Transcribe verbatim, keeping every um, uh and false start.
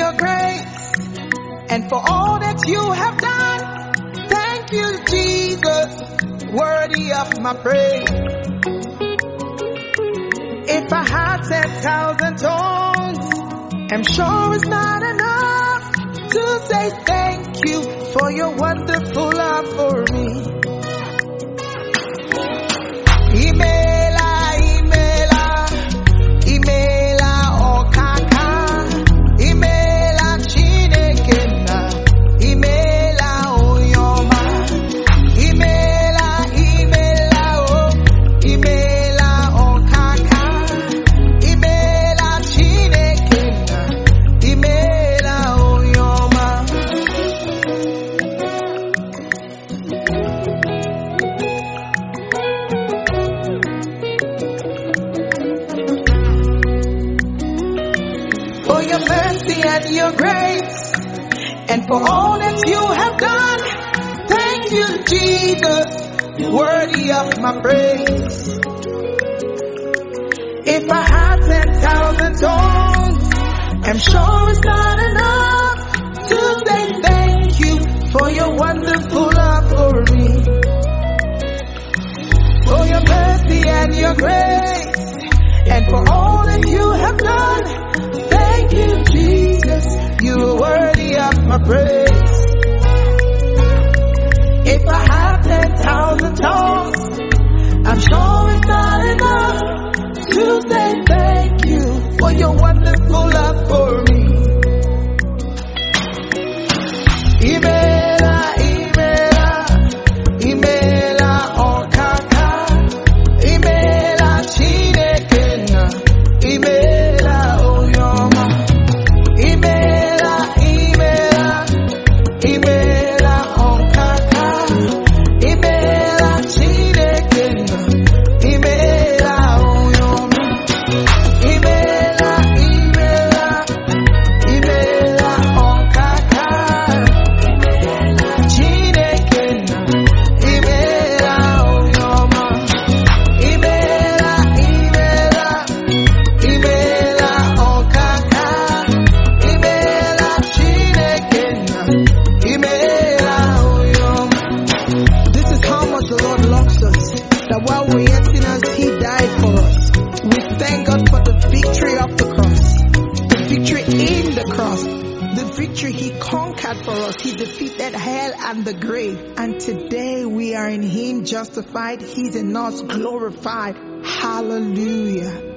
your grace, and for all that you have done. Thank you, Jesus, worthy of my praise. If I had ten thousand tongues, I'm sure it's not enough to say thank you for your wonderful love for me. Imela, Imela, Imela, Okaka, Imela, Chinekena, Imela, Oyoma, Imela, Imela, oh, Imela, Okaka, Imela, Chinekena, Imela, Oyoma. For your mercy and your grace, and for all that you have done. Thank you, Jesus, worthy of my praise. If I had ten thousand tongues, I'm sure it's not enough to say thank you for your wonderful love for me. For your mercy and your grace, and for all that you have done. Thank you, Jesus, you are worthy of my praise. If I have ten thousand tongues, I'm sure it's not enough to say thank you for your wonderful love for me. Imela, Imela, Imela, Okaka, Imela, Chinekena, Imela, Oyoma, Imela, Imela, Imela, Okaka, Imela, Chinekena, Imela, Oyoma, Imela, Imela, Imela, Okaka, Chinekena, Imela, Oyoma, Imela, Imela, Imela, Okaka, Imela, Chinekena, Imela, Oyoma. This is how much the Lord loves us, that while we're yet sinners, He died for us. We thank God for the victory of the cross, the victory in the cross, the victory He conquered for us. He defeated hell and the grave. And today we are in Him justified. He's in us glorified. Hallelujah.